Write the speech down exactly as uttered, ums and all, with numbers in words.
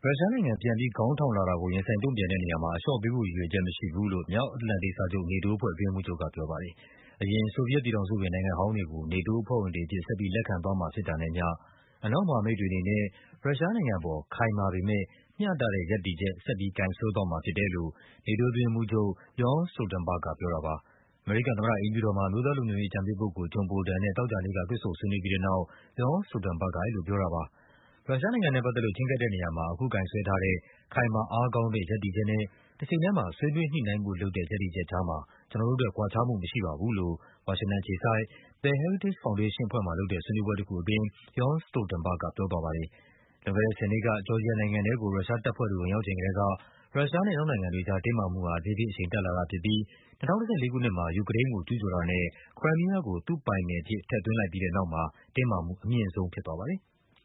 ရုရှားနိုင်ငံပြန်ပြီးခေါင်းထောင်လာတာကို ရင်ဆိုင်တုံ့ပြန်တဲ့နေရာမှာ အလျှော့ပေးဖို့ရည်ရွယ်ချက်မရှိဘူးလို့ မြောက်အတ္တလန္တိတ်စာချုပ် နေတိုးအဖွဲ့ အတွင်းရေးမှူးချုပ်ကပြောပါတယ်။ အရင် ဆိုဗီယက်ပြည်ထောင်စုဝင် နိုင်ငံဟောင်းတွေကို နေတိုးအဖွဲ့ဝင်တွေအဖြစ် ဆက်ပြီးလက်ခံသွားမှာဖြစ်တာနဲ့အမျှ အနောက်မဟာမိတ်တွေအနေနဲ့ ရုရှားနိုင်ငံအပေါ် ခိုင်မာပေမယ့် မျှတတဲ့ရပ်တည်ချက် ဆက်ပြီးကိုင်စွဲသွားမှာဖြစ်တယ်လို့ နေတိုးအတွင်းရေးမှူးချုပ် Jens Stoltenberg ကပြောတာပါ။ အမေရိကန်သမ္မတအိမ်ဖြူတော်မှာ အမျိုးသားလုံခြုံရေးအကြံပေးပုဂ္ဂိုလ် John Bolton နဲ့ သောကြာနေ့က တွေ့ဆုံဆွေးနွေးပြီးတဲ့နောက် Jens Stoltenberg က အဲဒီလိုပြောတာပါ။ ရုရှားနိုင်ငံနဲ့ပတ်သက်လို့ ချဉ်းကပ်တဲ့နေရာမှာ အခုကိုင်စွဲထားတဲ့ ခိုင်မာအားကောင်းတဲ့ ရပ်တည်ချက်နဲ့ တချိန်ထဲမှာ ဆွေးနွေးညှိနှိုင်းဖို့လုပ်တဲ့ ရပ်တည်ချက်ကြားမှာ ကျနော်တို့အတွက် ကွာခြားမှုမရှိပါဘူးလို့ ဝါရှင်တန်အခြေစိုက် The Heritage Foundation အဖွဲ့မှာလုပ်တဲ့ ဆွေးနွေးပွဲတခုအတွင်း Jens Stoltenberg ကပြောသွားပါတယ်။ လွန်ခဲ့တဲ့ ဆယ်နှစ်က ဂျော်ဂျီယာနိုင်ငံထဲကို ရုရှားတပ်ဖွဲ့တွေ ဝင်ရောက်ချိန်ကတည်းက ရုရှားနဲ့ အနောက်နိုင်ငံတွေကြား တင်းမာမှုဟာ လေးလေးအရှိန်တက်လာတာဖြစ်ပြီး ၂၀၁၄ ခုနှစ်မှာ ယူကရိန်းကို ကျူးကျော်တာနဲ့ Crimea ကို သူ့ပိုင်နယ်အဖြစ် ထည့်သွင်းလိုက်ပြီးတဲ့နောက်မှာ တင်းမာမှု အမြင့်ဆုံးဖြစ်သွားပါတယ်။